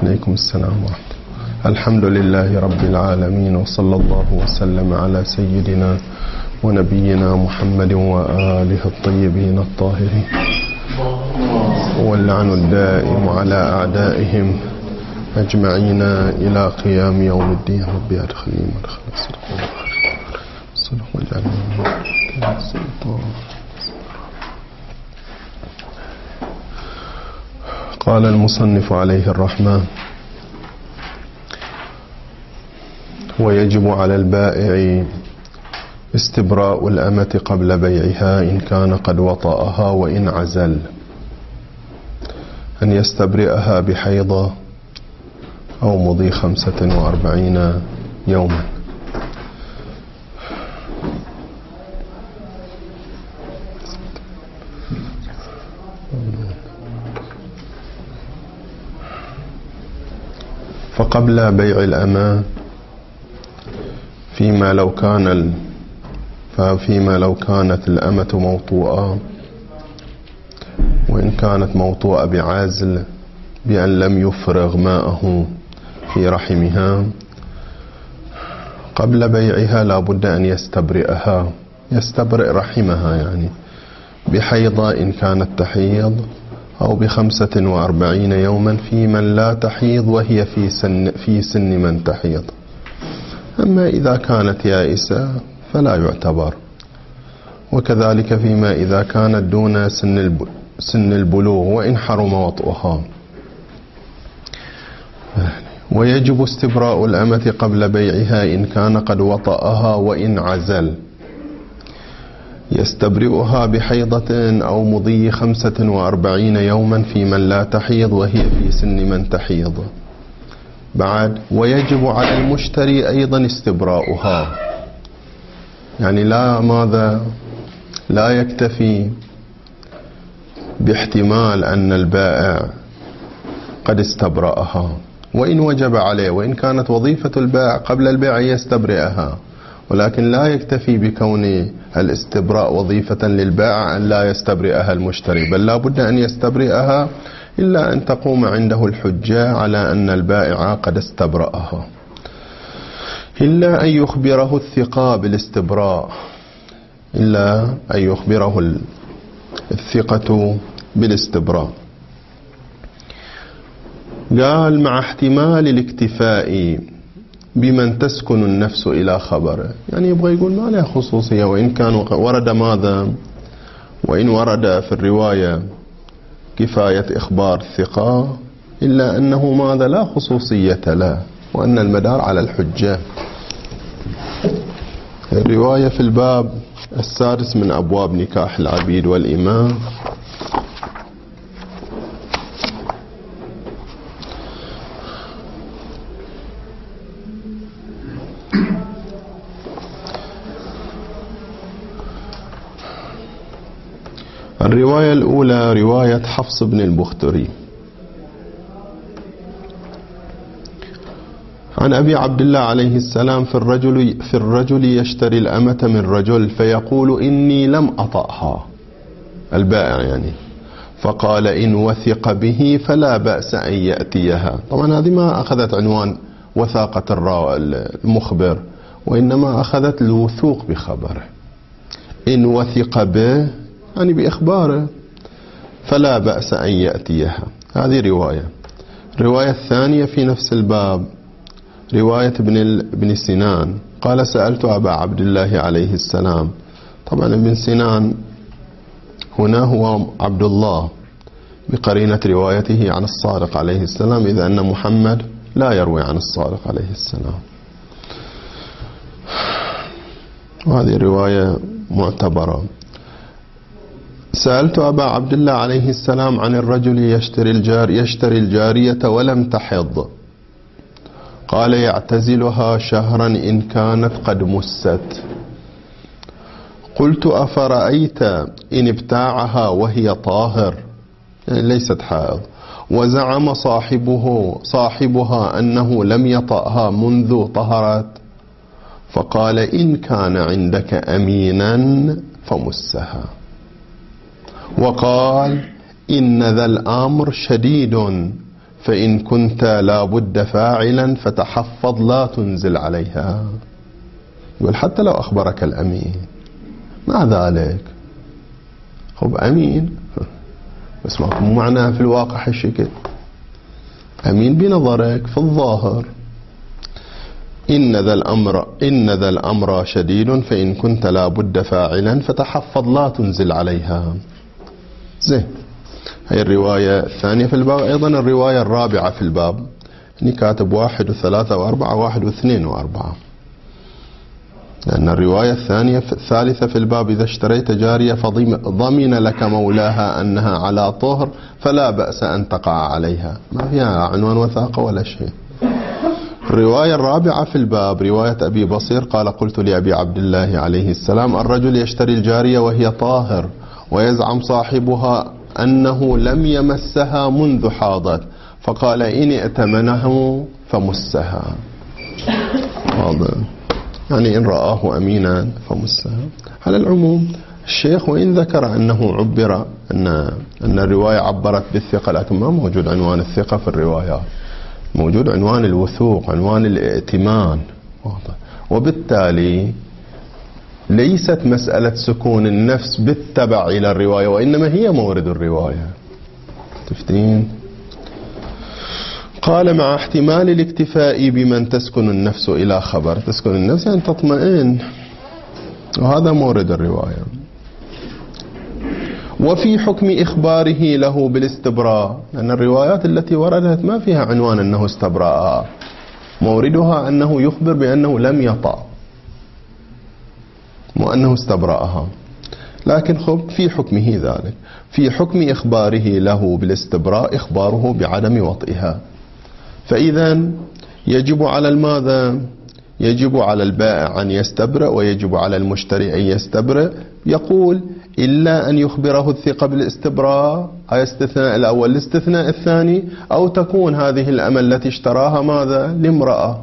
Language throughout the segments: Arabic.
عليكم السلام ورحمة الله. الحمد لله رب العالمين، وصلى الله وسلم على سيدنا ونبينا محمد وآله الطيبين الطاهرين، واللعن الدائم على أعدائهم أجمعين إلى قيام يوم الدين. ربي أدخلني مدخل الصدق واجعلني السلطان. قال المصنف عليه الرحمة: ويجب على البائع استبراء الأمة قبل بيعها إن كان قد وطأها، وإن عزل أن يستبرئها بحيضة أو مضي 45 يوما. فقبل بيع الأمة فيما لو كانت الأمة موطوءة، وإن كانت موطوءة بعزل بأن لم يفرغ ماءه في رحمها، قبل بيعها لا بد أن يستبرئ رحمها، يعني بحيضة إن كانت تحيض، أو ب45 يوما في من لا تحيض وهي في سن من تحيض. أما إذا كانت يائسة فلا يعتبر، وكذلك فيما إذا كانت دون سن البلوغ وإن حرم وطئها. ويجب استبراء الأمة قبل بيعها إن كان قد وطأها، وإن عزل يستبرئها بحيضة أو مضي 45 يوما في من لا تحيض وهي في سن من تحيض. بعد ويجب على المشتري أيضا استبراؤها، يعني لا يكتفي باحتمال أن البائع قد استبرأها، وإن وجب عليه، وإن كانت وظيفة البائع قبل البيع يستبرئها، ولكن لا يكتفي بكون الاستبراء وظيفة للبائع أن لا يستبرئها المشتري، بل لا بد أن يستبرئها إلا أن تقوم عنده الحجة على أن البائع قد استبرأها، إلا أن يخبره الثقة بالاستبراء، إلا أن يخبره الثقة بالاستبراء. قال: مع احتمال الاكتفاء بمن تسكن النفس إلى خبره، يعني يبغى يقول ما له خصوصية، وإن كان ورد وإن ورد في الرواية كفاية إخبار الثقة، إلا أنه لا خصوصية له، وأن المدار على الحجة. الرواية في الباب 6 من أبواب نكاح العبيد والإمام. الرواية الأولى رواية حفص بن البختري عن أبي عبد الله عليه السلام في الرجل يشتري الأمة من رجل فيقول: إني لم أطأها، البائع يعني، فقال: إن وثق به فلا بأس أن يأتيها. طبعا هذه ما أخذت عنوان وثاقة المخبر، وإنما أخذت الوثوق بخبره. إن وثق به يعني بإخباره، فلا بأس أن يأتيها. هذه رواية. الرواية الثانية في نفس الباب رواية ابن سنان قال: سألت أبا عبد الله عليه السلام. طبعا ابن سنان هنا هو عبد الله بقرينة روايته عن الصادق عليه السلام، إذ أن محمد لا يروي عن الصادق عليه السلام، وهذه رواية معتبرة. سألت أبا عبد الله عليه السلام عن الرجل يشتري الجارية ولم تحض، قال: يعتزلها شهرا إن كانت قد مست. قلت: أفرأيت إن ابتاعها وهي طاهر، يعني ليست حائض، وزعم صاحبها أنه لم يطأها منذ طهرت؟ فقال: إن كان عندك أمينا فمسها. وقال: إن ذا الأمر شديد فإن كنت لا بد فاعلا فتحفظ لا تنزل عليها. يقول حتى لو أخبرك الأمين مع ذلك خب أمين بس مو معناها في الواقع هالشكل. أمين بنظرك في الظاهر. إن ذا الأمر شديد فإن كنت لا بد فاعلا فتحفظ لا تنزل عليها. زين، هي الرواية الثانية في الباب. أيضا الرواية الرابعة في الباب هني كاتب 1 و3 و4 1 و2 و4، لأن الرواية الثالثة في الباب إذا اشتريت جارية فضمن لك مولاها أنها على طهر فلا بأس أن تقع عليها، ما فيها عنوان وثاقة ولا شيء. الرواية الرابعة في الباب رواية أبي بصير قال قلت لأبي عبد الله عليه السلام الرجل يشتري الجارية وهي طاهر ويزعم صاحبها أنه لم يمسها منذ حاضت، فقال إن ائتمنه فمسها. واضح، يعني إن رآه أمينا فمسها. على العموم الشيخ وإن ذكر أنه عبر أن الرواية عبرت بالثقة، لكن ما موجود عنوان الثقة في الروايات، موجود عنوان الوثوق، عنوان الائتمان. وبالتالي ليست مسألة سكون النفس بالتبع إلى الرواية، وإنما هي مورد الرواية. تفتين؟ قال مع احتمال الاكتفاء بمن تسكن النفس إلى خبر. تسكن النفس يعني تطمئن، وهذا مورد الرواية. وفي حكم إخباره له بالاستبراء، لأن الروايات التي وردت ما فيها عنوان أنه استبرأها، موردها أنه يخبر بأنه لم يطأ، مو أنه استبرأها. لكن خب في حكمه ذلك، في حكم إخباره له بالاستبراء إخباره بعدم وطئها. فإذا يجب على الماذا؟ يجب على البائع أن يستبرأ ويجب على المشتري أن يستبرأ. يقول إلا أن يخبره الثقة بالاستبراء، هذا استثناء الأول. الاستثناء الثاني أو تكون هذه الأمة التي اشتراها ماذا؟ لامرأة،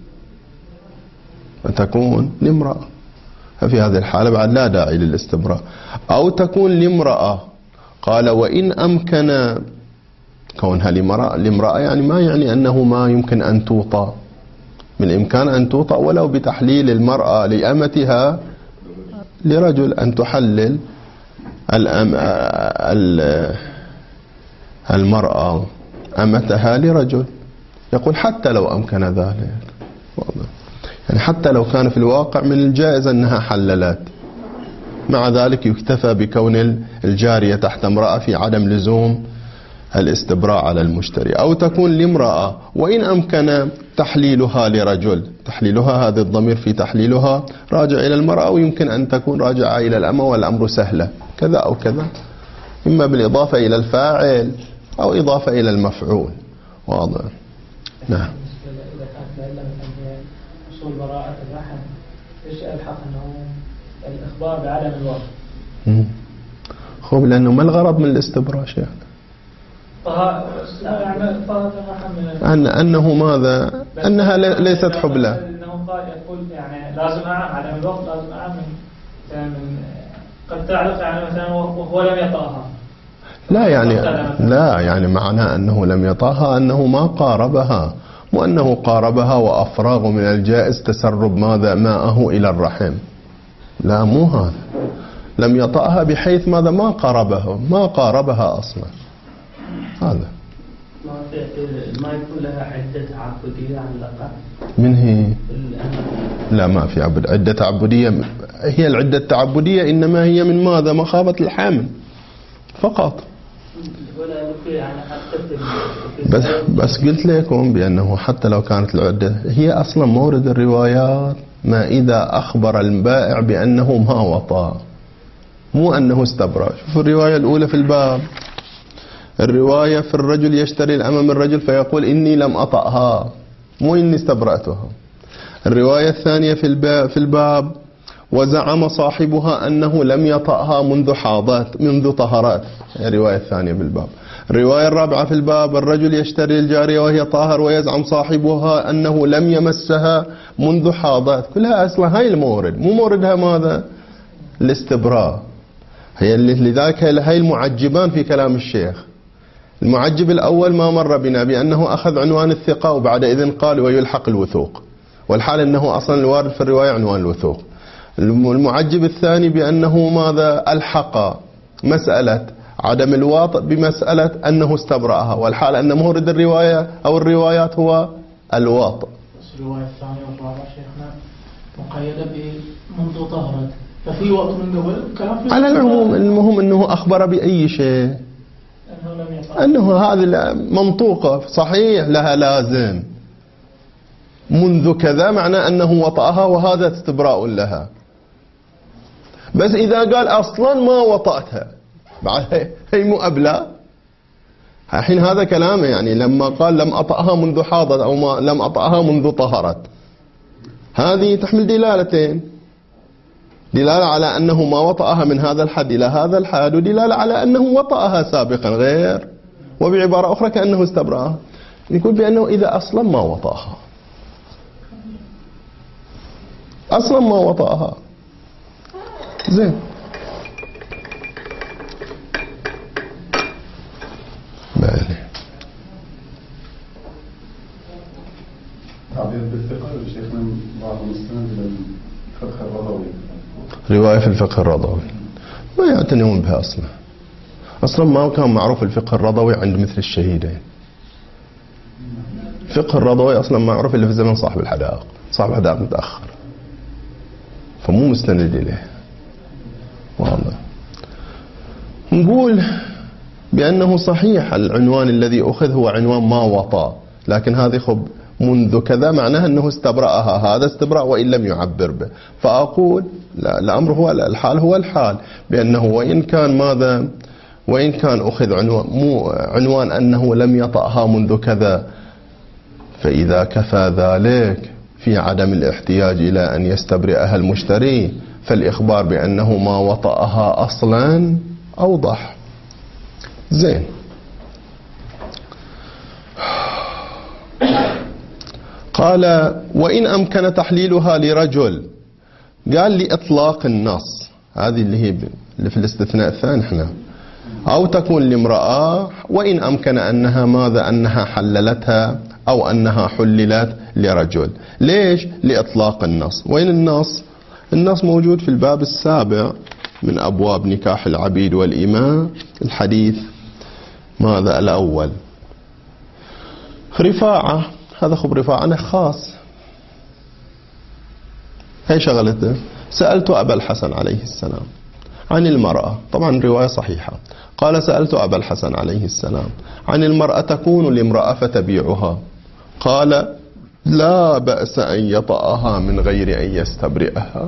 فتكون لامرأة، ففي هذه الحالة بعد لا داعي للاستبراء. أو تكون لامرأة، قال وإن أمكن كونها لامرأة يعني ما يعني أنه ما يمكن أن توطى، من الإمكان أن توطى ولو بتحليل المرأة لأمتها لرجل، أن تحلل المرأة أمتها لرجل. يقول حتى لو أمكن ذلك، يعني حتى لو كان في الواقع من الجائز أنها حللت، مع ذلك يكتفى بكون الجارية تحت امرأة في عدم لزوم الاستبراء على المشتري. أو تكون لامرأة وإن أمكن تحليلها لرجل، تحليلها هذا الضمير في تحليلها راجع إلى المرأة، ويمكن أن تكون راجعة إلى الأمة، والأمر سهلة كذا أو كذا، إما بالإضافة إلى الفاعل أو إضافة إلى المفعول. واضح؟ نعم. إذا كانت لها أصول براءة الرحم، إيش الحق أنه الإخبار بعدم الوقت؟ خب لأنه ما الغرض من الاستبراء شيخ؟ أنه ماذا؟ أنها ليست حبلى. أنه قال يقول يعني لازم أعم عدم الوقت، لازم أعم من قد تعلق يعني مثلا وهو لم يطأها. لا يعني معناه أنه لم يطأها أنه ما قاربها، مو أنه قاربها وأفراغ من الجائز تسرب ماذا ماءه إلى الرحم. لا، مو هذا. لم يطأها بحيث ماذا؟ ما قاربها أصلا. هذا ما يكون لها عدة تعبدية على الأقل. من هي؟ لا، ما في عدة تعبدية. هي العدة التعبدية إنما هي من ماذا؟ مخافة الحمل فقط. بس قلت لكم بأنه حتى لو كانت العدة هي أصلا مورد الروايات ما إذا أخبر البائع بأنه ما وطأ، مو أنه استبرأ. شوفوا الرواية الأولى في الباب، الرواية في الرجل يشتري الأمة من الرجل فيقول إني لم أطأها، مو إني استبرأتها. الرواية الثانية في الباب وزعم صاحبها أنه لم يطأها منذ طهرات، الرواية الثانية بالباب. الرواية الرابعة في الباب الرجل يشتري الجارية وهي طاهر ويزعم صاحبها أنه لم يمسها منذ حاضات. كلها أصلا هاي المورد، مو موردها ماذا؟ الاستبراء. هي لذلك هاي المعجبان في كلام الشيخ، المعجب الأول ما مر بنا بأنه أخذ عنوان الثقة وبعد إذن قال ويلحق الوثوق، والحال أنه أصلا الوارد في الرواية عنوان الوثوق. المعجب الثاني بأنه ماذا ألحق مسألة عدم الواطئ بمسألة أنه استبرأها، والحال أن مورد الرواية أو الروايات هو الواطئ. الرواية الثانية والرابعة شيخنا مقيدة بمنذ طهرت، ففي وقت من قبل كلام على العموم المهم أنه أخبر بأي شيء، أنه هذه منطوقة صحيح لها لازم منذ كذا، معناه أنه وطأها وهذا استبراء لها. بس إذا قال أصلا ما وطأتها بعد هي مؤبلة، الحين هذا كلامه، يعني لما قال لم أطأها منذ حاضت أو ما لم أطأها منذ طهرت، هذه تحمل دلالتين، دلالة على أنه ما وطأها من هذا الحد إلى هذا الحد، ودلالة على أنه وطأها سابقا غير، وبعبارة أخرى كأنه استبرأها. يقول بأنه إذا أصلا ما وطأها، أصلا ما وطأها زين. بالي تعبير بالثقة شيخنا بعض المستند إلى الفقه الرضوي، رواية في الفقه الرضوي ما يعتنون بها أصلا ما كان معروف الفقه الرضوي عند مثل الشهيدين. الفقه الرضوي أصلا معروف إلا في زمن صاحب الحدائق، صاحب الحدائق متأخر فمو مستند إليه. واضح. نقول بأنه صحيح العنوان الذي أخذ هو عنوان ما وطأ، لكن هذه خب منذ كذا معناها أنه استبرأها، هذا استبرأ وإن لم يعبر به. فأقول لا، الأمر هو الحال هو الحال، بأنه وإن كان ماذا، وإن كان أخذ عنوان أنه لم يطأها منذ كذا، فإذا كفى ذلك في عدم الاحتياج إلى أن يستبرئها المشتري، فالإخبار بأنه ما وطأها أصلا أوضح. زين. قال وإن أمكن تحليلها لرجل، قال لإطلاق النص، هذه اللي في الاستثناء الثاني احنا، أو تكون لامرأة، وإن أمكن أنها ماذا، أنها حللتها أو أنها حللت لرجل. ليش؟ لإطلاق النص. وين النص؟ النص موجود في الباب السابع من أبواب نكاح العبيد والإماء، الحديث ماذا الأول، رفاعة، هذا خب رفاعة أنا خاص، هي شغلته. سألت أبا الحسن عليه السلام عن المرأة، طبعا رواية صحيحة، قال سألت أبا الحسن عليه السلام عن المرأة تكون لامرأة فتبيعها، قال لا بأس أن يطأها من غير أن يستبرئها.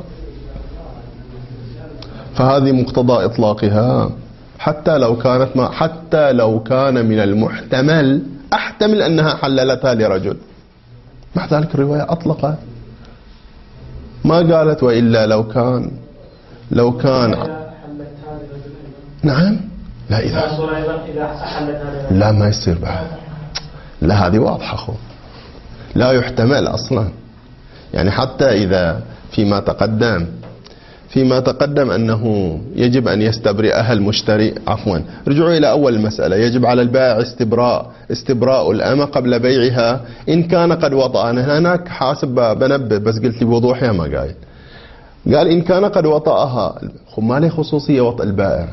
فهذه مقتضى إطلاقها، حتى لو كان من المحتمل، أحتمل أنها حللتها لرجل، مع ذلك الرواية أطلقت، ما قالت وإلا لو كان نعم. لا إذا لا ما يصير بعد، لا هذه واضحة خو، لا يحتمل أصلا. يعني حتى إذا فيما تقدم أنه يجب أن يستبرئها المشتري، عفوا رجعوا إلى أول المسألة، يجب على البائع استبراء الأمة قبل بيعها إن كان قد وطأ. أنا هناك حاسب بنبه بس قلت لي بوضوحها ما قال إن كان قد وطأها، ما له خصوصية وطأ البائع،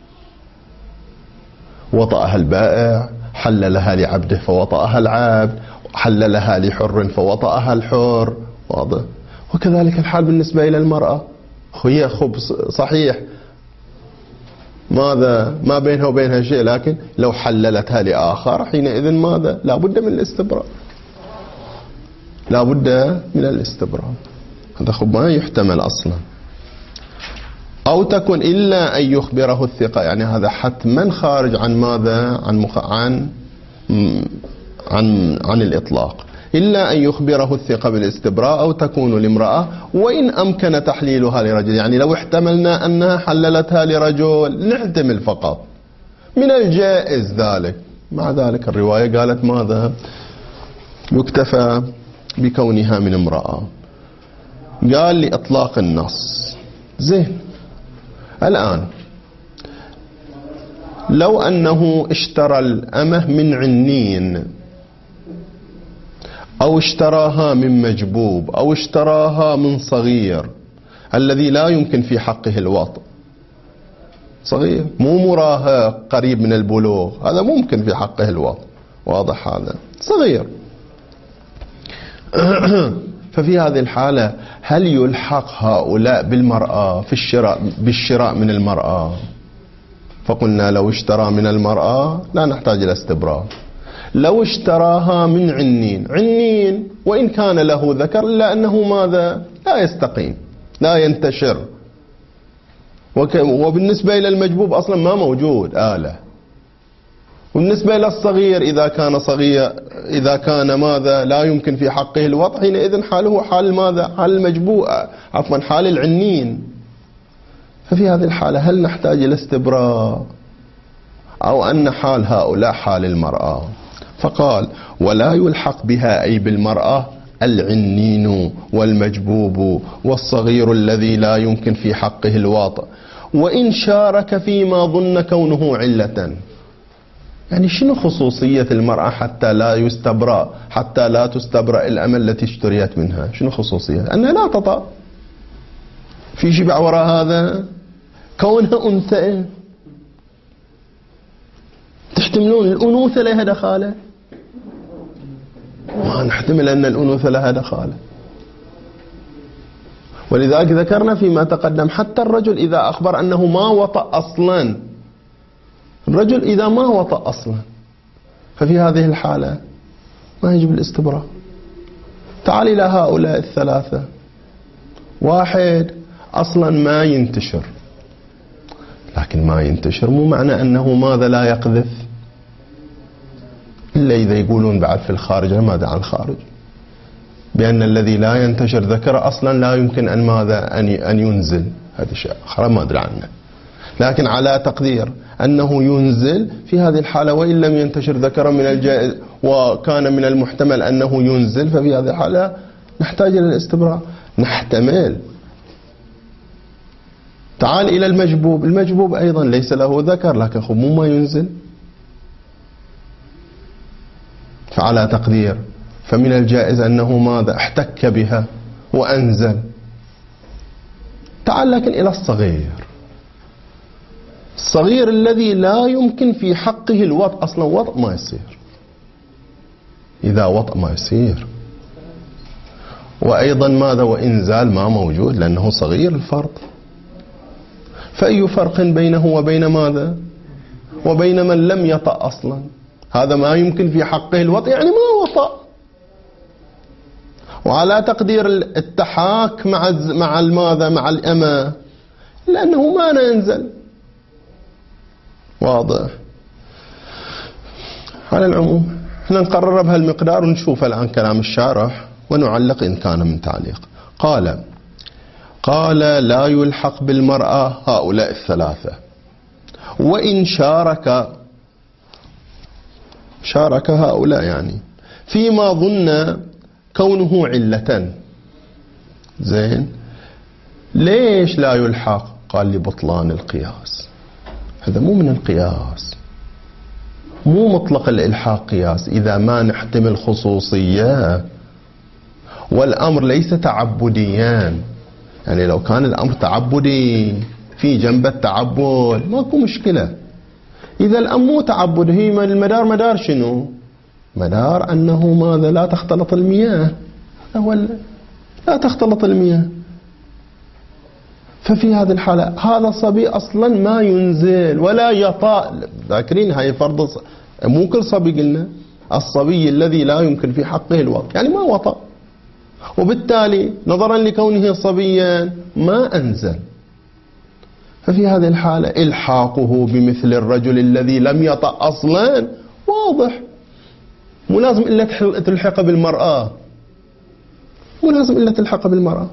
وطأها البائع، حللها لعبده فوطأها العبد، حللها لحر فوطأها الحر، واضح. وكذلك الحال بالنسبة إلى المرأة، هي صحيح ماذا ما بينها وبينها شيء، لكن لو حللتها لآخر حينئذ ماذا لا بد من الاستبراء، لا بد من الاستبراء، هذا ما يحتمل أصلا. أو تكن إلا أن يخبره الثقة، يعني هذا حتما خارج عن ماذا، عن الإطلاق، إلا أن يخبره الثقة بالاستبراء، أو تكون لامرأة وإن أمكن تحليلها لرجل. يعني لو احتملنا أنها حللتها لرجل نحتمل فقط، من الجائز ذلك. مع ذلك الرواية قالت ماذا، يكتفى بكونها من امرأة، قال لإطلاق النص. زين. الآن لو أنه اشترى الأمة من عنين، أو اشتراها من مجبوب، أو اشتراها من صغير الذي لا يمكن في حقه الوطء، صغير مو مراهق قريب من البلوغ، هذا ممكن في حقه الوطء، واضح هذا صغير. ففي هذه الحالة هل يلحق هؤلاء بالمرأة في بالشراء من المرأة؟ فقلنا لو اشترى من المرأة لا نحتاج إلى استبراء. لو اشتراها من عنين وإن كان له ذكر إلا أنه ماذا؟ لا يستقيم، لا ينتشر. وبالنسبة إلى المجبوب أصلا ما موجود آلة. وبالنسبة إلى الصغير إذا كان صغير، إذا كان ماذا لا يمكن في حقه الوضع، حينئذ حاله حال ماذا؟ حال المجبوء، عفوا حال العنين. ففي هذه الحالة هل نحتاج إلى استبراء أو أن حال هؤلاء حال المرأة؟ فقال ولا يلحق بها أي بالمرأة العنين والمجبوب والصغير الذي لا يمكن في حقه الواطئ وإن شارك فيما ظن كونه علة. يعني شنو خصوصية المرأة حتى لا تستبرأ الأمل التي اشتريت منها؟ شنو خصوصية؟ أنها لا تطأ. في شبع وراء هذا؟ كونها أنثى، تحتملون الأنوثة لها دخالة؟ ما نحتمل أن الأنوثة لها دخالة. ولذلك ذكرنا فيما تقدم حتى الرجل إذا أخبر أنه ما وطأ أصلا، الرجل إذا ما وطأ أصلا ففي هذه الحالة ما يجب الاستبراء. تعال إلى هؤلاء الثلاثة، واحد أصلا ما ينتشر، لكن ما ينتشر مو معنى أنه ماذا لا يقذف، إلا إذا يقولون بعد في الخارج. ماذا عن الخارج؟ بأن الذي لا ينتشر ذكر أصلا لا يمكن أن ماذا أن ينزل، هذا شيء آخر ما أدري عنه. لكن على تقدير أنه ينزل في هذه الحالة وإن لم ينتشر ذكر من الجائز وكان من المحتمل أنه ينزل، ففي هذه الحالة نحتاج إلى الاستبراء. نحتمل. تعال إلى المجبوب، المجبوب أيضا ليس له ذكر لكن مو ما ينزل، فعلى تقدير فمن الجائز أنه ماذا احتك بها وأنزل. تعال لكن إلى الصغير، الصغير الذي لا يمكن في حقه الوطء، أصلا وطء ما يصير، إذا وطء ما يصير، وأيضا ماذا وإنزال ما موجود لأنه صغير الفرق. فأي فرق بينه وبين ماذا؟ وبين من لم يطأ أصلا؟ هذا ما يمكن في حقه الوطء يعني ما وطأ. وعلى تقدير التحاك مع الماذا؟ مع الأمة، لأنه ما ينزل. واضح؟ على العموم احنا نقرر بهالمقدار ونشوف الآن كلام الشارح ونعلق إن كان من تعليق. قال لا يلحق بالمرأة هؤلاء الثلاثة وإن شارك هؤلاء يعني فيما ظن كونه علة. زين، ليش لا يلحق؟ قال لبطلان القياس. هذا مو من القياس، مو مطلق الإلحاق قياس إذا ما نحتمل خصوصية، والأمر ليس تعبديا. يعني لو كان الأمر تعبدي في جنب التعبد ماكو مشكلة. إذا الأمر مو تعبد، هي المدار مدار شنو؟ مدار أنه ماذا؟ لا تختلط المياه، أولا لا تختلط المياه. ففي هذه الحالة هذا الصبي أصلا ما ينزل ولا يطأ. ذاكرين هاي فرض، مو كل صبي قلنا، الصبي الذي لا يمكن في حقه الوطء يعني ما وطأ، وبالتالي نظرا لكونه صبيا ما أنزل. ففي هذه الحالة إلحاقه بمثل الرجل الذي لم يطأ أصلا واضح. مو لازم إلا تلحق بالمرأة، مو لازم إلا تلحق بالمرأة.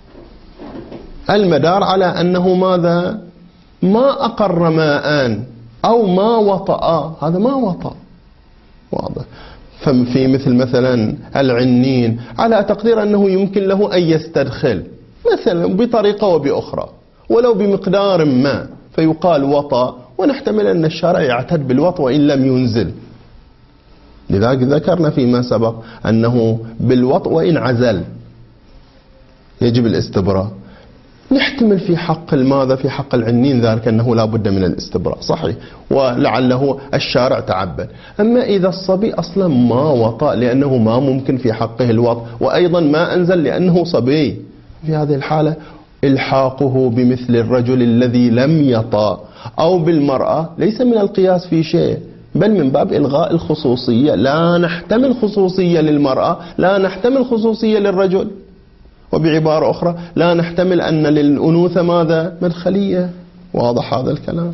المدار على أنه ماذا؟ ما أقر ماء أو ما وطأ، هذا ما وطأ، واضح. ففي مثلا العنين على تقدير أنه يمكن له أن يستدخل مثلا بطريقة وبأخرى ولو بمقدار ما، فيقال وطأ ونحتمل أن الشارع يعتد بالوطء وإن لم ينزل. لذلك ذكرنا فيما سبق أنه بالوطء وإن عزل يجب الاستبراء. نحتمل في حق الماذا في حق العنين ذلك أنه لا بد من الاستبراء، صحيح، ولعله الشارع تعبد. أما إذا الصبي أصلا ما وطأ لأنه ما ممكن في حقه الوطء، وأيضا ما أنزل لأنه صبي، في هذه الحالة الحاقه بمثل الرجل الذي لم يطأ أو بالمرأة ليس من القياس في شيء، بل من باب إلغاء الخصوصية. لا نحتمل خصوصية للمرأة، لا نحتمل خصوصية للرجل، وبعبارة أخرى لا نحتمل أن للأنوثة ماذا؟ مدخلية. واضح هذا الكلام؟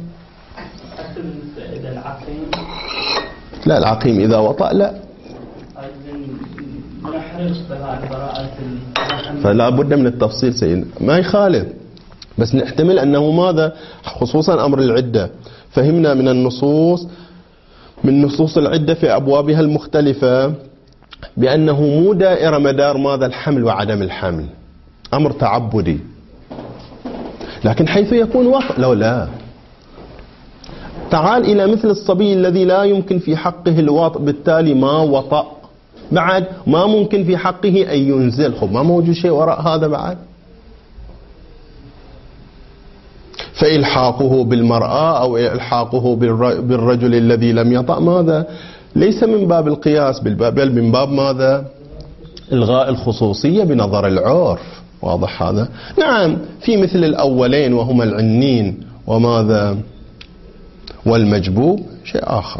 لا، العقيم إذا وطأ لا، فلا بد من التفصيل سيدنا، ما يخالف، بس نحتمل أنه ماذا؟ خصوصا أمر العدة فهمنا من النصوص، من نصوص العدة في أبوابها المختلفة بأنه مو دائرة مدار ماذا؟ الحمل وعدم الحمل، أمر تعبدي. لكن حيث يكون وطء لو لا، تعال إلى مثل الصبي الذي لا يمكن في حقه الوطء، بالتالي ما وطأ، بعد ما ممكن في حقه أن ينزل، خب ما موجود شيء وراء هذا بعد. فإلحاقه بالمرأة أو إلحاقه بالرجل الذي لم يطأ ماذا؟ ليس من باب القياس، بل من باب ماذا؟ إلغاء الخصوصية بنظر العرف. واضح هذا؟ نعم، في مثل الأولين وهما العنين وماذا؟ والمجبوب شيء آخر.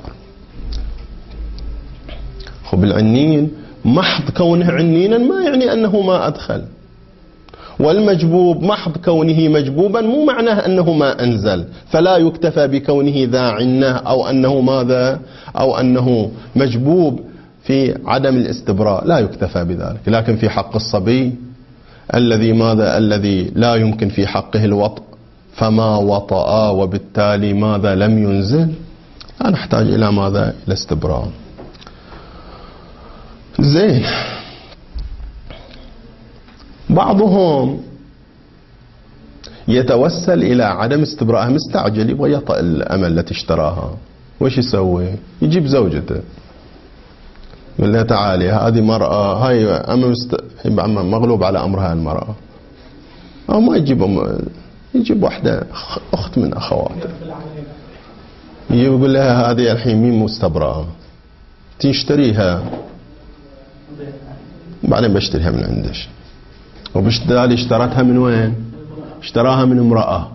خب العنين محض كونه عنينا ما يعني أنه ما أدخل، والمجبوب محض كونه مجبوبا مو معناه أنه ما أنزل، فلا يكتفى بكونه ذا عنة أو أنه ماذا؟ أو أنه مجبوب في عدم الاستبراء، لا يكتفى بذلك. لكن في حق الصبي الذي ماذا؟ الذي لا يمكن في حقه الوطء فما وطأ وبالتالي ماذا؟ لم ينزل، لا نحتاج إلى ماذا؟ الاستبراء. زين، بعضهم يتوسل إلى عدم استبراءها، مستعجل يبغى يطأ الأمل التي اشتراها، وش يسوي؟ يجيب زوجته يقول لها تعالي هذه مرأة، هاي مغلوب على أمرها المرأة، أو ما يجيب واحدة أخت من أخواته، يقول لها هذه الحين مين مستبرأة، تشتريها بعدين بشتريها من عندش. وبالتالي اشترتها من وين؟ اشتراها من امرأة.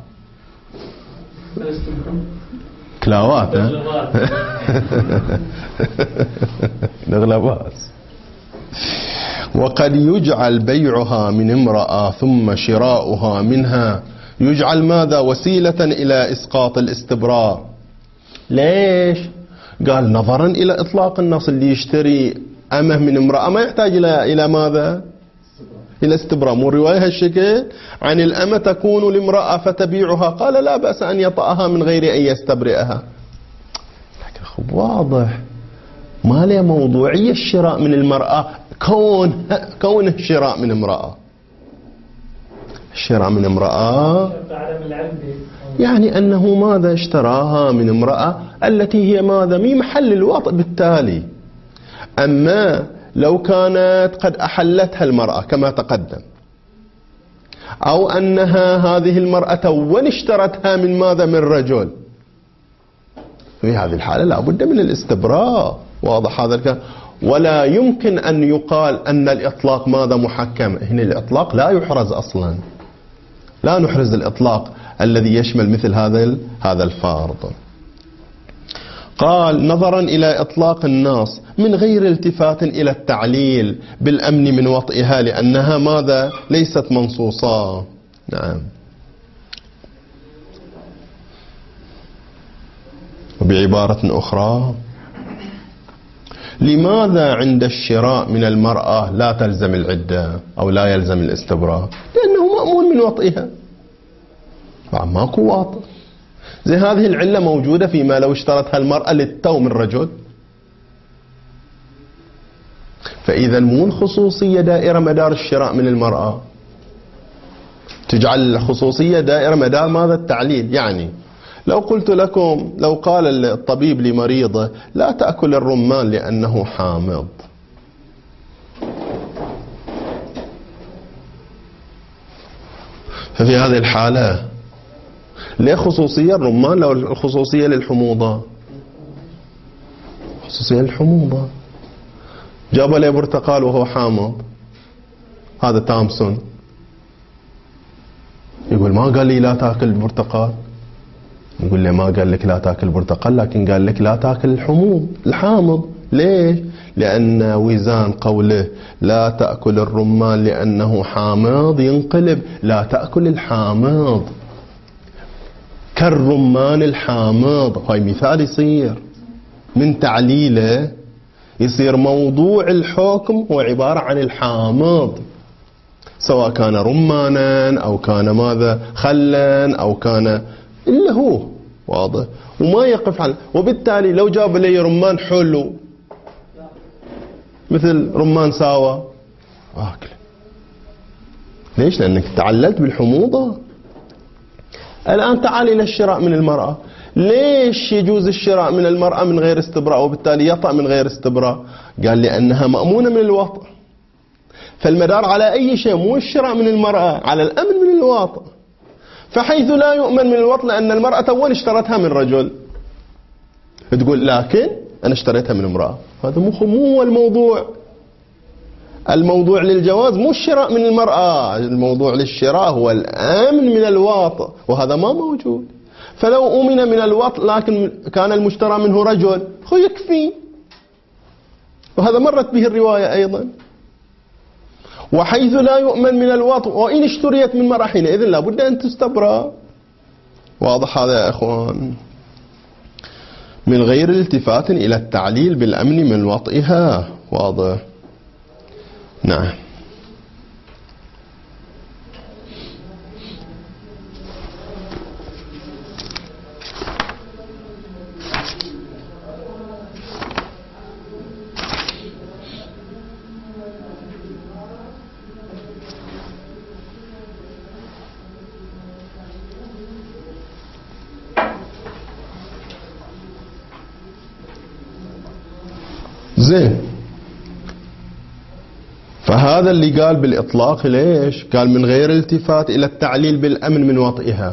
كلاوات نغلبات. وقد يجعل بيعها من امرأة ثم شراؤها منها يجعل ماذا؟ وسيلة إلى إسقاط الاستبراء. ليش؟ قال نظرا إلى إطلاق النص، اللي يشتري أمه من امرأة ما يحتاج إلى ماذا؟ إلى استبراء. مو رواية هالشكل عن الأمة تكون لامرأة فتبيعها، قال لا بأس أن يطأها من غير أن يستبرئها. لكن خب واضح ما له موضوعية الشراء من المرأة، كونه شراء من امرأة. الشراء من امرأة يعني أنه ماذا؟ اشتراها من امرأة التي هي ماذا؟ من محل الوطء بالتالي. أما لو كانت قد أحلتها المرأة كما تقدم، أو أنها هذه المرأة اشترتها من ماذا؟ من رجل، في هذه الحالة لا بد من الاستبراء. واضح هذا الكلام؟ ولا يمكن أن يقال أن الإطلاق ماذا؟ محكم. هنا الإطلاق لا يحرز أصلا، لا نحرز الإطلاق الذي يشمل مثل هذا الفارض. قال نظرا إلى إطلاق النص من غير التفات إلى التعليل بالأمن من وطئها، لأنها ماذا؟ ليست منصوصة. نعم. وبعبارة أخرى، لماذا عند الشراء من المرأة لا تلزم العدة أو لا يلزم الاستبراء؟ لأنه مأمون من وطئها، ماكو واطئ. زي هذه العلة موجودة فيما لو اشترتها المرأة للتو من رجل. فإذا مو الخصوصية دائرة مدار الشراء من المرأة، تجعل الخصوصية دائرة مدار ماذا؟ التعليل. يعني لو قلت لكم، لو قال الطبيب لمريضه لا تأكل الرمان لأنه حامض، ففي هذه الحالة ليه خصوصية الرمان لو الخصوصية للحموضة؟ خصوصية للحموضة. جابوا لي برتقال وهو حامض، هذا تامسون يقول ما قال لي لا تاكل برتقال. نقول له ما قال لك لا تاكل برتقال، لكن قال لك لا تاكل الحامض. ليش؟ لأن وزان قوله لا تأكل الرمان لأنه حامض ينقلب لا تأكل الحامض كالرمان الحامض. هاي مثال يصير من تعليله يصير موضوع الحكم هو عبارة عن الحامض، سواء كان رمانا أو كان ماذا خلا أو كان إلا هو، واضح؟ وما يقف على، وبالتالي لو جاب لي رمان حلو مثل رمان ساوى أكل. ليش؟ لأنك تعللت بالحموضة. الآن تعال إلى الشراء من المرأة. ليش يجوز الشراء من المرأة من غير استبراء وبالتالي يطأ من غير استبراء؟ قال لأنها مأمونة من الوطء، فالمدار على أي شيء مو الشراء من المرأة، على الأمن من الوطء. فحيث لا يؤمن من الوطء لأن المرأة أول اشترتها من رجل، تقول لكن أنا اشتريتها من امرأة، هذا مو هو الموضوع. الموضوع للجواز مو الشراء من المرأة، الموضوع للشراء هو الأمن من الوطء، وهذا ما موجود. فلو أمن من الوطء لكن كان المشترى منه رجل يكفي، وهذا مرت به الرواية أيضا. وحيث لا يؤمن من الوطء وإن اشتريت من مرأة حينئذ لابد أن تستبرأ. واضح هذا يا أخوان؟ من غير التفات إلى التعليل بالأمن من وطئها. واضح؟ نعم. زين. فهذا اللي قال بالإطلاق ليش؟ قال من غير التفات إلى التعليل بالأمن من وطئها.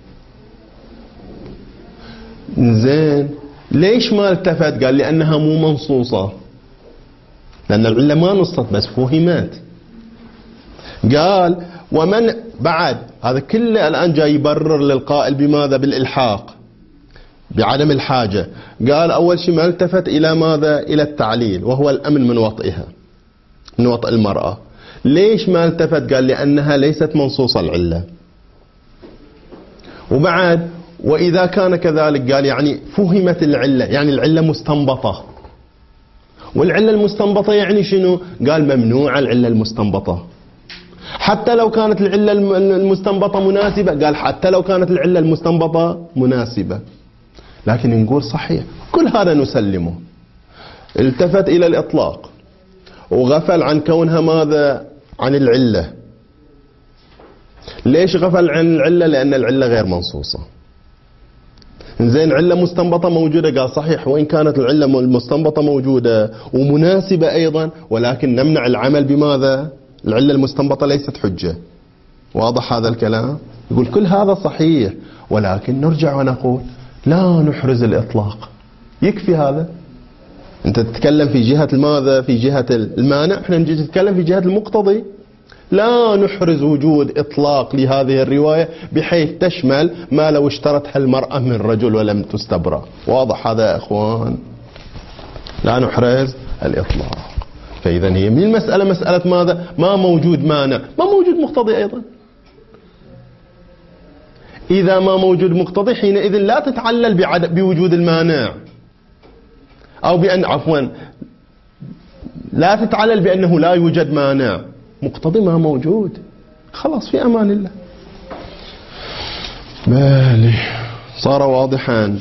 زين، ليش ما التفت؟ قال لأنها مو منصوصة، لأن العلة ما نصت بس فهمت. قال ومن بعد هذا كله الآن جاي يبرر للقائل بماذا؟ بالإلحاق، بعدم الحاجة. قال أول شيء ما التفت إلى ماذا؟ إلى التعليل وهو الأمن من وطئها، من وطئ المرأة. ليش ما التفت؟ قال لأنها ليست منصوصة العلة. وبعد وإذا كان كذلك قال يعني فهمت العلة، يعني العلة مستنبطة. والعلة المستنبطة يعني شنو؟ قال ممنوع العلة المستنبطة. حتى لو كانت العلة المستنبطة مناسبة، قال حتى لو كانت العلة المستنبطة مناسبة. لكن نقول صحيح كل هذا نسلمه. التفت إلى الإطلاق وغفل عن كونها ماذا؟ عن العلة. ليش غفل عن العلة؟ لأن العلة غير منصوصة. زين، علة مستنبطة موجودة، قال صحيح وإن كانت العلة المستنبطة موجودة ومناسبة أيضا، ولكن نمنع العمل بماذا؟ العلة المستنبطة ليست حجة. واضح هذا الكلام؟ يقول كل هذا صحيح، ولكن نرجع ونقول لا نحرز الإطلاق، يكفي هذا. أنت تتكلم في جهة الماذا؟ في جهة المانع، احنا نجي نتكلم في جهة المقتضي. لا نحرز وجود إطلاق لهذه الرواية بحيث تشمل ما لو اشترتها المرأة من رجل ولم تستبرأ. واضح هذا يا أخوان؟ لا نحرز الإطلاق. فإذا هي من المسألة مسألة ماذا؟ ما موجود مانع، ما موجود مقتضي أيضا. إذا ما موجود مقتضي حينئذ لا تتعلل بوجود المانع، أو بأن عفوا لا تتعلل بأنه لا يوجد مانع، مقتضي ما موجود، خلاص في أمان الله. بالي صار واضحا.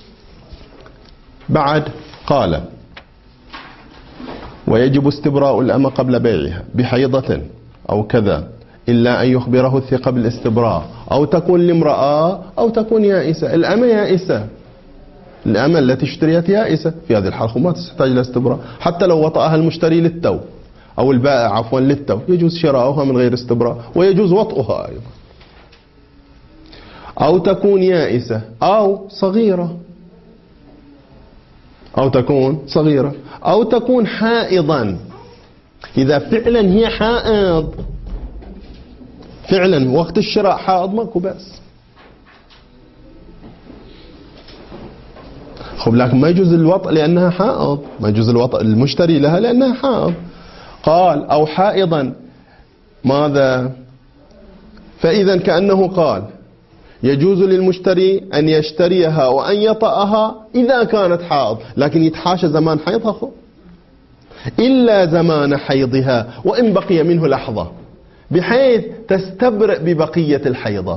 بعد قال ويجب استبراء الأمة قبل بيعها بحيضة أو كذا إلا أن يخبره الثقة بالاستبراء، أو تكون لامرأة أو تكون يائسة. الأمة يائسة، الأمة التي اشتريت يائسة، في هذه الحالة ما تحتاج إلى استبراء. حتى لو وطأها المشتري للتو أو البائع عفوا للتو يجوز شراؤها من غير استبراء، ويجوز وطئها أيضا. أو تكون يائسة أو صغيرة، أو تكون صغيرة، أو تكون حائضا. إذا فعلا هي حائض، فعلا وقت الشراء حائض، ماكو بأس. خب لكن ما يجوز الوطء لأنها حائض، ما يجوز الوطء المشتري لها لأنها حائض. قال أو حائضا ماذا؟ فإذا كأنه قال يجوز للمشتري أن يشتريها وأن يطأها إذا كانت حائض، لكن يتحاشى زمان حيضها إلا زمان حيضها وإن بقي منه لحظة، بحيث تستبرئ ببقية الحيضة.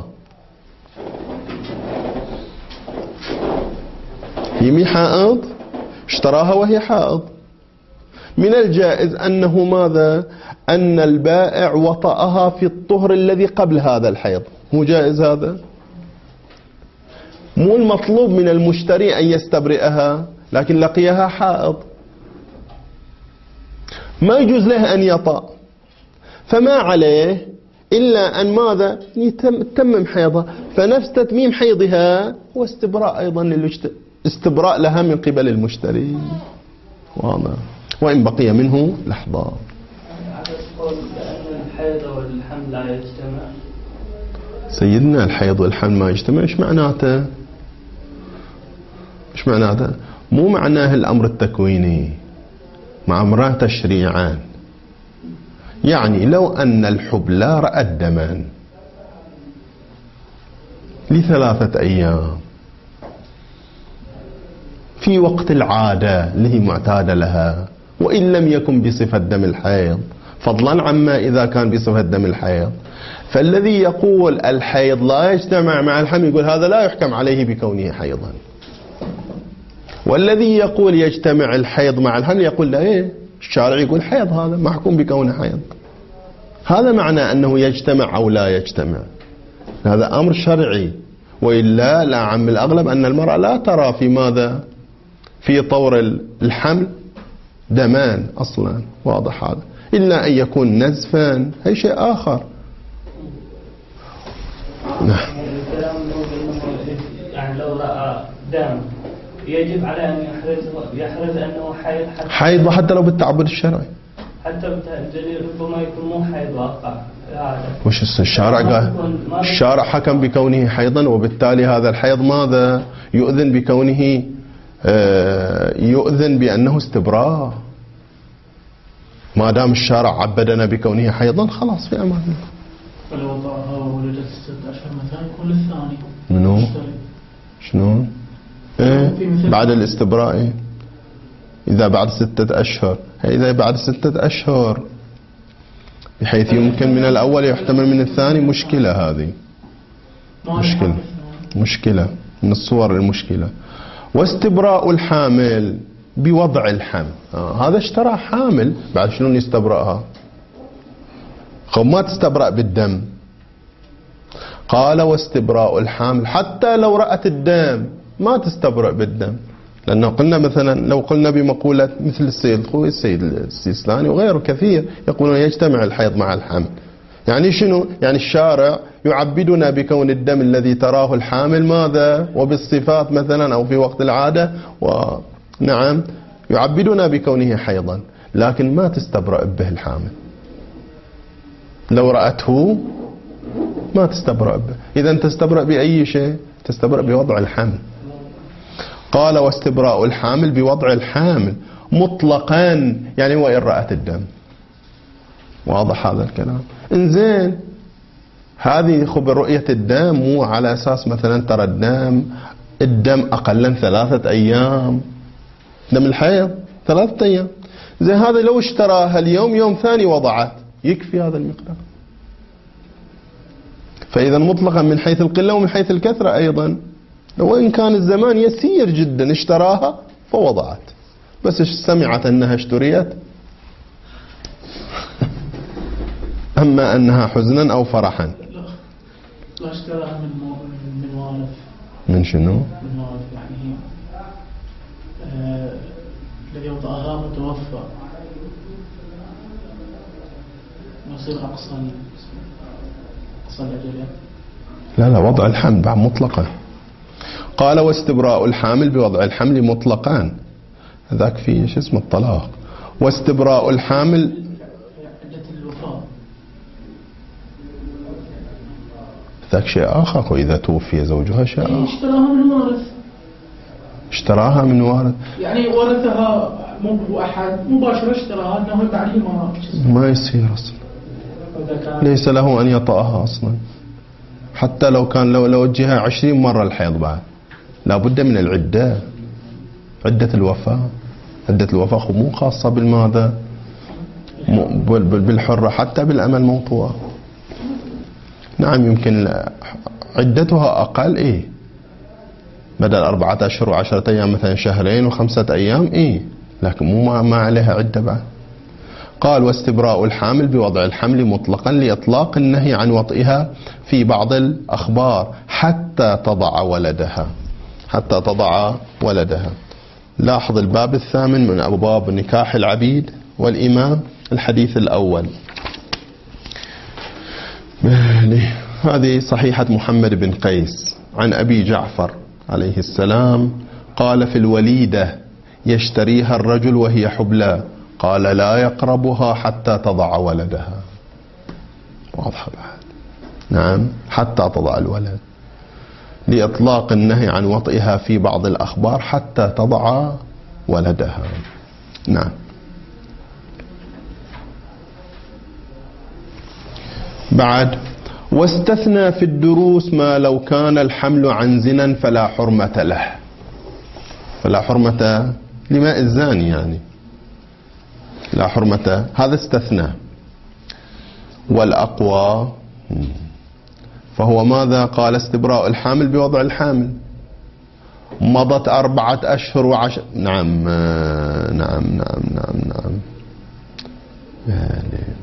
يمي حائض اشتراها وهي حائض، من الجائز أنه ماذا؟ أن البائع وطأها في الطهر الذي قبل هذا الحيض، مو جائز هذا؟ مو المطلوب من المشتري أن يستبرئها، لكن لقيها حائض، ما يجوز له أن يطأ، فما عليه إلا أن ماذا؟ يتمم حيضها. فنفس تتميم حيضها واستبراء أيضا استبراء لها من قبل المشتري، واضح، وإن بقي منه لحظة. على القول بأن الحيض والحمل لا يجتمع. سيدنا الحيض والحمل ما يجتمع، ايش معناته؟ ايش معناته؟ مو معناه الأمر التكويني، مع أمره تشريعان. يعني لو أن الحبلى رأت دما ل3 أيام في وقت العادة اللي هي معتادة لها، وإن لم يكن بصفة دم الحيض، فضلا عما إذا كان بصفة دم الحيض، فالذي يقول الحيض لا يجتمع مع الحمل يقول هذا لا يحكم عليه بكونه حيضا، والذي يقول يجتمع الحيض مع الحمل يقول لا، إيه الشارع يقول حيض، هذا محكوم بكونه حيض. هذا معنى أنه يجتمع أو لا يجتمع، هذا أمر شرعي. وإلا لا عم الأغلب أن المرأة لا ترى في ماذا؟ في طور الحمل دمان أصلا، واضح هذا، إلا أن يكون نزفا، هي شيء آخر. نعم. يعني لو رأى دم يجب على أن يحرز أنه حيض حتى لو بالتعبد الشرعي، حتى ربما يكون مو حيض واقع. وش الشارع قال؟ الشارع حكم بكونه حيضا، وبالتالي هذا الحيض ماذا؟ يؤذن بكونه يؤذن بأنه استبراء. ما دام الشارع عبدنا بكونه حيضا خلاص في أمان. فلو وضعها وولدت 6 أشهر مثلا يكون للثاني. منو؟ شنو؟ إيه بعد الاستبراء. إيه؟ إذا بعد 6 أشهر، إذا بعد 6 أشهر بحيث يمكن من الأول يحتمل من الثاني، مشكلة هذه، مشكلة من الصور المشكلة. واستبراء الحامل بوضع الحمل، هذا اشترى حامل، بعد شلون يستبرأها؟ خب ما تستبرأ بالدم. قال واستبراء الحامل حتى لو رأت الدم ما تستبرأ بالدم، لأنه قلنا مثلا لو قلنا بمقولة مثل السيد الخوي السيد السيستاني وغيره كثير يقولون يجتمع الحيض مع الحمل. يعني شنو؟ يعني الشارع يعبدنا بكون الدم الذي تراه الحامل ماذا؟ وبالصفات مثلا أو في وقت العادة، ونعم يعبدنا بكونه حيضا، لكن ما تستبرأ به الحامل. لو رأته ما تستبرأ به. إذا تستبرأ بأي شيء؟ تستبرأ بوضع الحمل. قال واستبراء الحامل بوضع الحامل مطلقا، يعني وإن رأت الدم. واضح هذا الكلام؟ انزين هذه خبر رؤية الدم مو على أساس مثلا ترى الدم أقل من 3 أيام، دم الحيض 3 أيام، زي هذا لو اشتراها اليوم يوم ثاني وضعت يكفي هذا المقدار. فإذا مطلقا من حيث القلة ومن حيث الكثرة أيضا، وإن كان الزمان يسير جدا اشتراها فوضعت، بس سمعت أنها اشتريت أما أنها حزنا أو فرحا. لا اشتراها من والف. من شنو؟ من والف يعني الذي وضعها متوفى يصير أقصى الأجل. لا وضع الحمل بعد مطلقا. قال واستبراء الحامل بوضع الحمل مطلقان، ذاك فيه شو اسمه الطلاق. واستبراء الحامل عدة الوفاة ذاك شيء آخر، وإذا توفي زوجها شيء آخر. اشتراها من وارث. اشتراها من وارث يعني ورثها مو أحد مباشرة، اشتراها أنه بعد ما يصير أصلا، ليس له أن يطأها أصلا، حتى لو كان لو وجهها 20 مرة الحيض بعد لا بد من العدة، عدة الوفاة. عدة الوفاة مو خاصة بالماذا بالحرة، حتى بالأمة الموطوءة. نعم يمكن عدتها أقل بدل 4 أشهر و10 أيام مثلا 2 و5 أيام لكن مو ما عليها عدة بعد. قال واستبراء الحامل بوضع الحمل مطلقا لإطلاق النهي عن وطئها في بعض الأخبار حتى تضع ولدها. حتى تضع ولدها. لاحظ الباب 8 من أبواب نكاح العبيد والإمام، الحديث الأول. هذه صحيحة محمد بن قيس عن أبي جعفر عليه السلام قال في الوليدة يشتريها الرجل وهي حبلى، قال لا يقربها حتى تضع ولدها. واضحة بعد. نعم حتى تضع الولد، لإطلاق النهي عن وطئها في بعض الأخبار حتى تضع ولدها. نعم. بعد واستثنى في الدروس ما لو كان الحمل عن زنا فلا حرمة له. فلا حرمة لماء الزاني يعني لا حرمة، هذا استثنى. والأقوى فهو ماذا؟ قال استبراء الحامل بوضع الحامل. مضت 4 أشهر و10. نعم نعم نعم نعم نعم يعني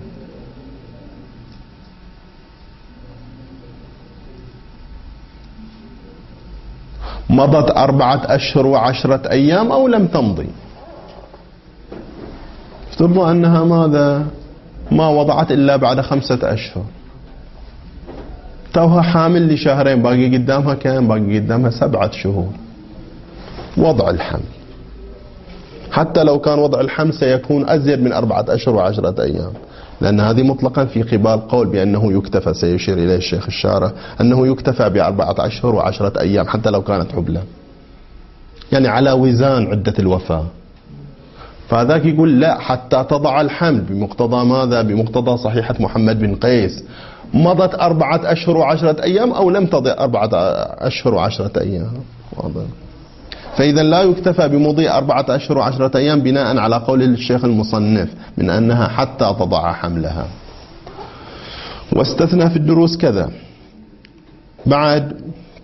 مضت 4 أشهر و10 أيام أو لم تمضي، افترضوا أنها ماذا؟ ما وضعت إلا بعد 5 أشهر، توها حامل لشهرين، باقي قدامها كم؟ باقي قدامها 7 شهور. وضع الحمل حتى لو كان وضع الحمل سيكون أزيد من 4 أشهر و10 أيام، لأن هذه مطلقا في قبال قول بأنه يكتفى، سيشير إليه الشيخ الشارع أنه يكتفى ب4 أشهر و10 أيام حتى لو كانت حبلى، يعني على وزان عدة الوفاة. فذاك يقول لا حتى تضع الحمل بمقتضى ماذا؟ بمقتضى صحيحة محمد بن قيس، مضت 4 أشهر و10 أيام أو لم تضع 4 أشهر و10 أيام. واضح. فإذا لا يكتفى بمضي 4 أشهر و10 أيام بناء على قول الشيخ المصنف من أنها حتى تضع حملها. واستثنى في الدروس كذا. بعد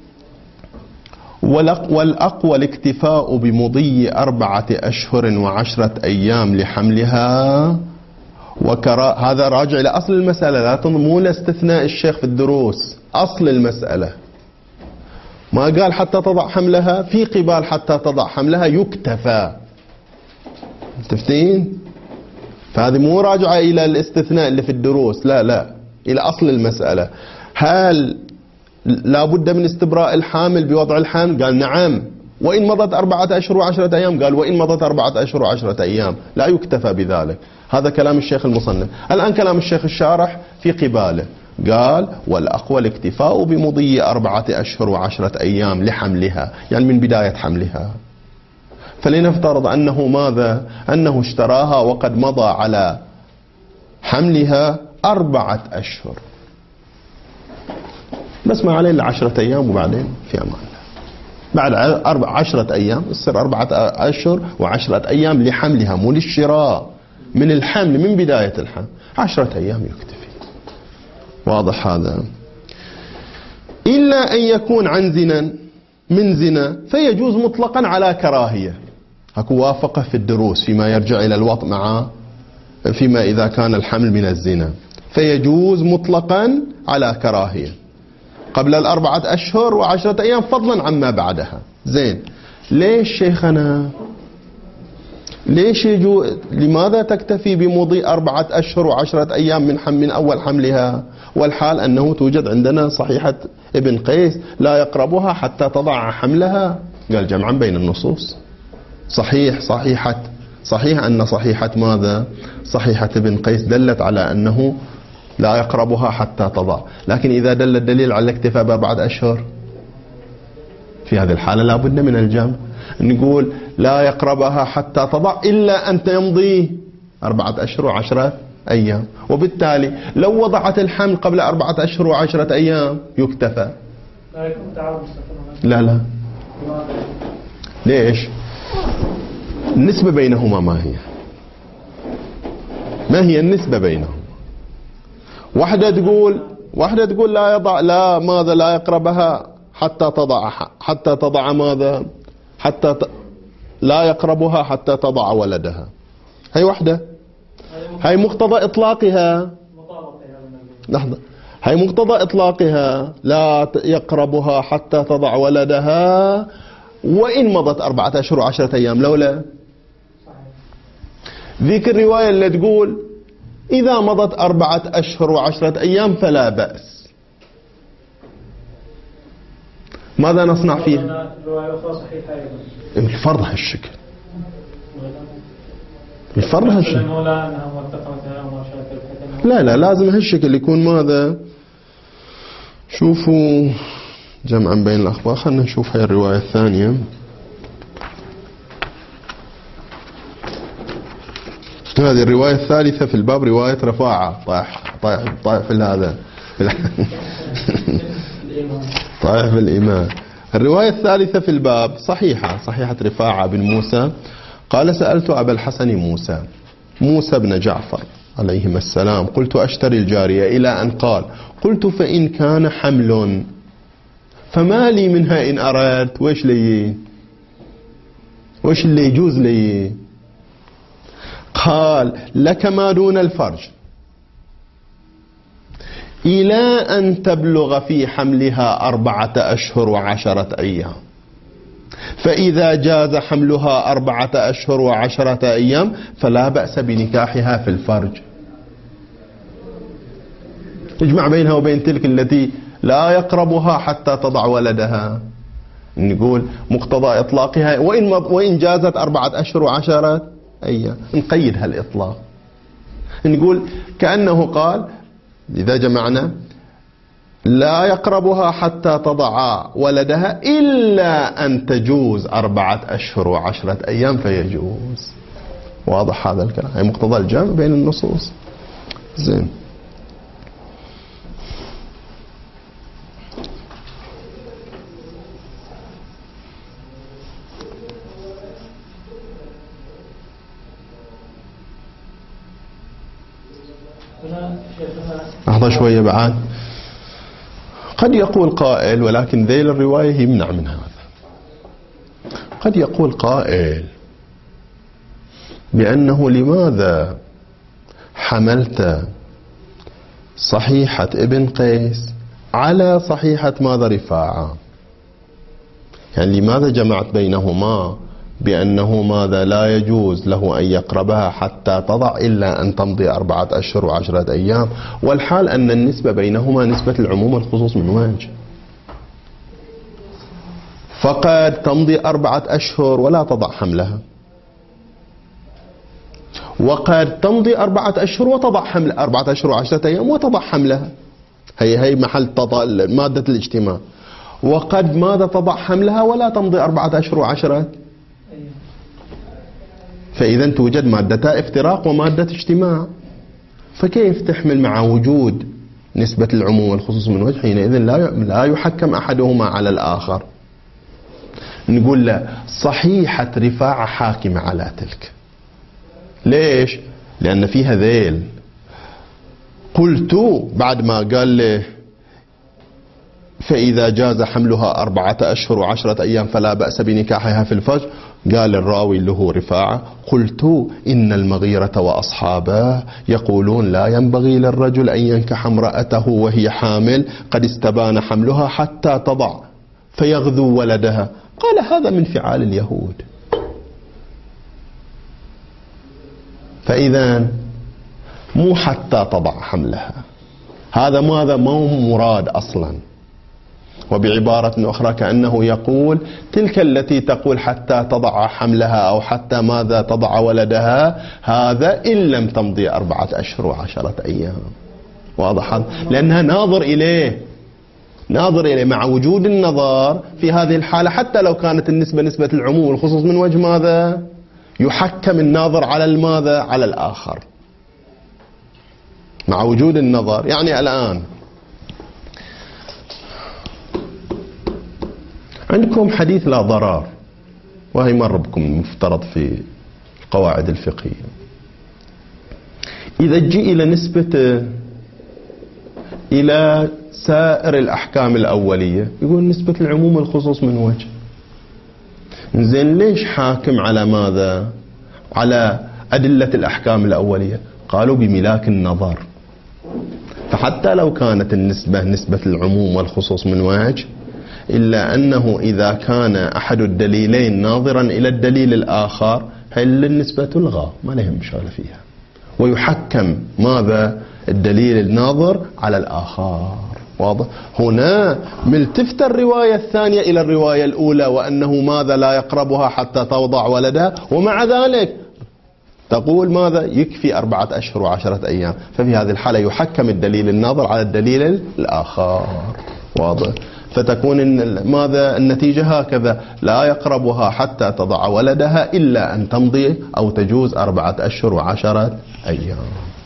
والأقوى الاكتفاء بمضي 4 أشهر و10 أيام لحملها هذا راجع إلى أصل المسألة، لا مو لاستثناء الشيخ في الدروس، أصل المسألة ما قال حتى تضع حملها، في قبال حتى تضع حملها يكتفى. متفقين؟ فهذه مو راجعة إلى الاستثناء اللي في الدروس، لا إلى أصل المسألة. هل لا بد من استبراء الحامل بوضع الحمل؟ قال نعم. وإن مضت 4 أشهر و10 أيام؟ قال وإن مضت 4 أشهر و10 أيام لا يكتفى بذلك. هذا كلام الشيخ المصنف. الآن كلام الشيخ الشارح في قباله، قال والأقوى الاكتفاء بمضي 4 أشهر و10 أيام لحملها، يعني من بداية حملها. فلنفترض أنه ماذا؟ أنه اشتراها وقد مضى على حملها 4 أشهر، بس ما عليه إلا 10 أيام وبعدين في أمان الله. بعد 10 أيام يصير 4 أشهر و10 أيام لحملها، مو للشراء، من الحمل، من بداية الحمل 10 أيام يكتفي. واضح هذا؟ إلا أن يكون عن زنا، من زنا فيجوز مطلقا على كراهية. هكو وافقه في الدروس فيما يرجع إلى الوطء فيما إذا كان الحمل من الزنا، فيجوز مطلقا على كراهية قبل 4 أشهر و10 أيام فضلا عما بعدها. زين، ليش شيخنا؟ ليش لماذا تكتفي بمضي 4 أشهر و10 أيام من أول حملها، والحال أنه توجد عندنا صحيحة ابن قيس لا يقربها حتى تضع حملها؟ قال جمعا بين النصوص. صحيح أن صحيحة ماذا؟ صحيحة ابن قيس دلت على أنه لا يقربها حتى تضع، لكن إذا دل الدليل على الاكتفاء ب4 أشهر في هذه الحالة لا بد من الجمع. نقول لا يقربها حتى تضع إلا أن يمضي 4 أشهر و10 أيام، وبالتالي لو وضعت الحمل قبل 4 أشهر و10 أيام يكتفى. لا يكون تعارض مستقر. لا ليش؟ النسبة بينهما ما هي النسبة بينهما؟ واحدة تقول لا يقربها حتى تضع ماذا؟ لا يقربها حتى تضع ولدها. هي واحدة، هي مقتضى إطلاقها. لحظة، هي مقتضى إطلاقها لا يقربها حتى تضع ولدها وإن مضت 4 أشهر و10 أيام. لولا ذيك الرواية اللي تقول إذا مضت 4 أشهر و10 أيام فلا بأس. ماذا نصنع فيها؟ الفرض هالشكل. لا لازم هالشكل يكون. ماذا؟ شوفوا جمعا بين الأخبار. خلنا نشوف هاي الرواية الثانية. هذه الرواية الثالثة في الباب رواية رفاعة. طايح في هذا طايح في الإيمان. الرواية الثالثة في الباب صحيحة رفاعة بن موسى قال سألت أبا الحسن موسى بن جعفر عليهما السلام قلت أشتري الجارية إلى أن قال قلت فإن كان حمل فما لي منها إن أردت. وإيش اللي يجوز لي؟ قال لك ما دون الفرج إلى أن تبلغ في حملها 4 أشهر و10 أيام، فإذا جاز حملها 4 أشهر و10 أيام فلا بأس بنكاحها في الفرج. اجمع بينها وبين تلك التي لا يقربها حتى تضع ولدها. نقول مقتضى إطلاقها وإن جازت 4 أشهر و10 أيام. نقيد هالإطلاق، نقول كأنه قال إذا جمعنا لا يقربها حتى تضع ولدها إلا أن تجوز 4 أشهر و10 أيام فيجوز. واضح هذا الكلام؟ هي مقتضى الجمع بين النصوص. زين، لحظة شوية بعد. قد يقول قائل ولكن ذيل الرواية يمنع من هذا. قد يقول قائل بأنه لماذا حملت صحيحة ابن قيس على صحيحة ماذا رفاعة؟ يعني لماذا جمعت بينهما بأنه ماذا لا يجوز له أن يقربها حتى تضع إلا أن تمضي 4 أشهر و10 أيام، والحال أن النسبة بينهما نسبة العموم والخصوص من وجه. فقد تمضي 4 أشهر ولا تضع حملها، وقد تمضي 4 أشهر وتضع حمل 4 أشهر و10 أيام وتضع حملها. هي محل مادة الاجتماع. وقد ماذا تضع حملها ولا تمضي 4 أشهر و10. فإذا توجد مادة افتراق ومادة اجتماع، فكيف تحمل مع وجود نسبة العموم والخصوص من وجه؟ حينئذ لا يحكم أحدهما على الآخر. نقول لا، صحيحة رفاعة حاكمة على تلك. ليش؟ لأن فيها ذيل. قلت بعد ما قال له فإذا جاز حملها 4 أشهر و10 أيام فلا بأس بنكاحها في الفجر. قال الراوي له رفاعة: قلت إن المغيرة وأصحابه يقولون لا ينبغي للرجل أن ينكح امرأته وهي حامل قد استبان حملها حتى تضع فيغذو ولدها. قال: هذا من فعال اليهود. فإذا مو حتى تضع حملها، هذا ماذا مو مراد أصلا. وبعبارة أخرى كأنه يقول تلك التي تقول حتى تضع حملها أو حتى ماذا تضع ولدها، هذا إن لم تمضي 4 أشهر و10 أيام. واضح؟ لأنها ناظر إليه مع وجود النظر في هذه الحالة. حتى لو كانت النسبة نسبة العموم والخصوص من وجه ماذا؟ يحكم الناظر على الماذا؟ على الآخر مع وجود النظر. يعني الآن عندكم حديث لا ضرار، وهي مر بكم المفترض في القواعد الفقهية. إذا جي إلى نسبة إلى سائر الأحكام الأولية يقول نسبة العموم والخصوص من وجه. زين ليش حاكم على ماذا؟ على أدلة الأحكام الأولية. قالوا بملاك النظر. فحتى لو كانت النسبة نسبة العموم والخصوص من وجه، إلا أنه إذا كان أحد الدليلين ناظرا إلى الدليل الآخر هل النسبة تلغى، ما لهم مشكلة فيها، ويحكم ماذا؟ الدليل الناظر على الآخر. واضح؟ هنا ملتفت الرواية الثانية إلى الرواية الأولى، وأنه ماذا؟ لا يقربها حتى توضع ولدها، ومع ذلك تقول ماذا؟ يكفي 4 أشهر و10 أيام. ففي هذه الحالة يحكم الدليل الناظر على الدليل الآخر. واضح؟ فتكون ماذا النتيجة؟ هكذا: لا يقربها حتى تضع ولدها إلا أن تمضي أو تجوز 4 أشهر و10 أيام.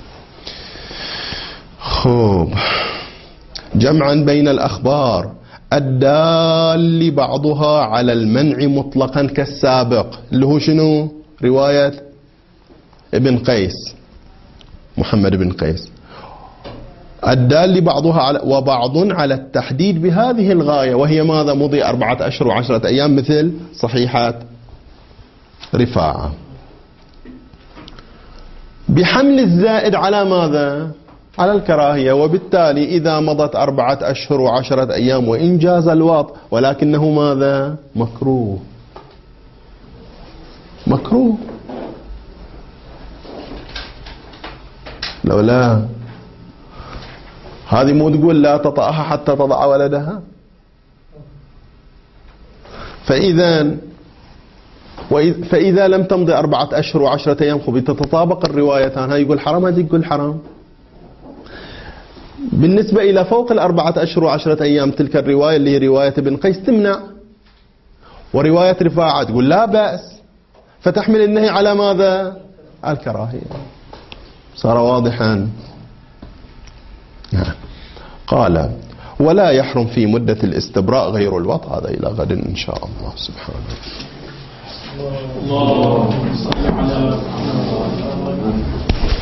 خوب. جمعا بين الأخبار الدال بعضها على المنع مطلقا كالسابق، اللي هو شنو؟ رواية ابن قيس، محمد بن قيس. الدال بعضها على وبعض على التحديد بهذه الغاية، وهي ماذا؟ مضي 4 أشهر و10 أيام، مثل صحيحة رفاعة. بحمل الزائد على ماذا؟ على الكراهية. وبالتالي إذا مضت 4 أشهر و10 أيام وإن جاز الوطء، ولكنه ماذا؟ مكروه. مكروه. لولا هذه مو تقول لا تطأها حتى تضع ولدها. فإذا لم تمضي 4 أشهر و10 أيام تتطابق الروايتان، هاي يقول حرام، هذه يقول حرام. بالنسبة إلى فوق 4 أشهر و10 أيام تلك الرواية اللي هي رواية ابن قيس تمنع، ورواية رفاعة تقول لا بأس، فتحمل النهي على ماذا؟ على الكراهية. صار واضحا؟ قال: ولا يحرم في مدة الاستبراء غير الوطء. هذا إلى غد إن شاء الله سبحانه. اللهم صل على محمد.